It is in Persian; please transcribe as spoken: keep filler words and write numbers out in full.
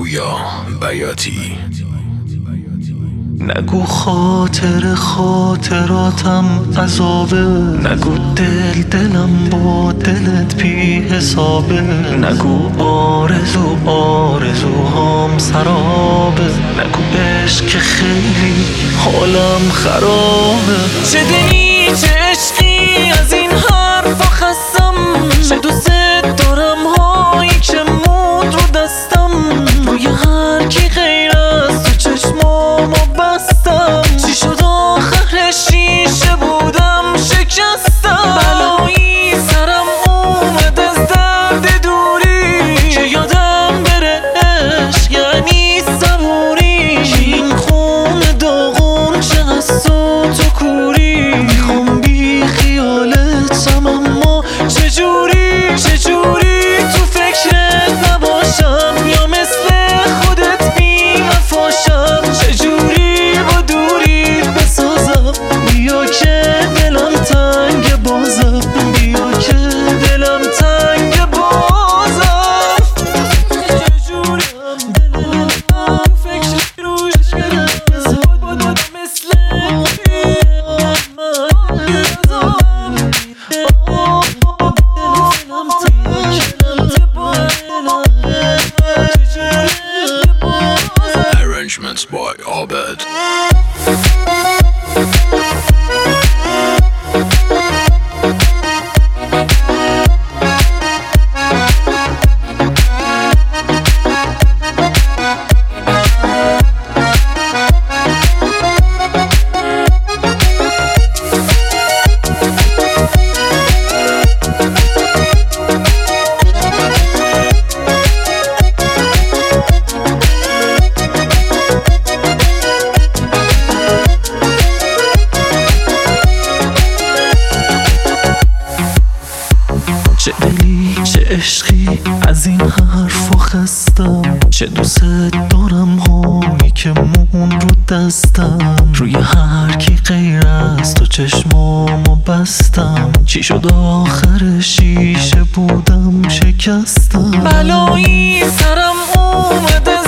پویا بیاتی. نگو خاطر خاطراتم عذابه، نگو دل دلم با دلت بی حسابه، نگو آرزو آرزوهام سرابه، نگو عشق که خیلی حالم خرابه. چه دلی چه عشقی از این حرفا خستم، چه دوست دارم هایی که مود رو دستم، روی هر کی غیر از تو چشمامو بستم. چی شد آخر شیشه بودم شکستم، بلایی سرم اومد از درد دوری، که یادم بره عشق یعنی صبوری. این خون داغون چه از تو تو کوری، میخوام بی خیالتم اما چجوری چجوری تو فکرت نباشم، یا مثل خودت بی وفاشم. چجوری با دوریت بسازم، بیا که دلم تنگ بازم، بیا که دلم تنگ بازم. چجوری دلم تو فکرت روش شدم، مثل Arrangements by Abed. چه دلی چه عشقی از این حرفا خستم، چه دوست دارم هایی که مون رو دستم، روی هر کی غیر از تو چشمامو بستم. چی شد آخر شیشه بودم شکستم، بلایی سرم اومده